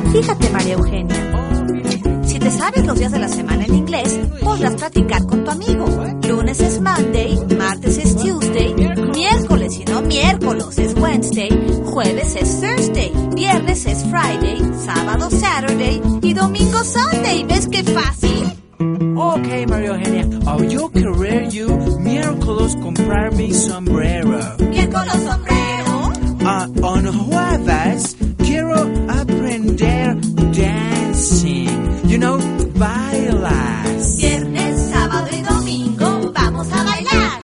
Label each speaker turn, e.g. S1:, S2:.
S1: Fíjate, María Eugenia, si te sabes los días de la semana en inglés, podrás practicar con tu amigo. Lunes es Monday, martes es Tuesday, miércoles y no miércoles es Wednesday, jueves es Thursday, viernes es Friday, sábado Saturday y domingo Sunday. ¿Ves qué fácil?
S2: Ok, María Eugenia, yo querer you miércoles comprar mi sombrero.
S1: Miércoles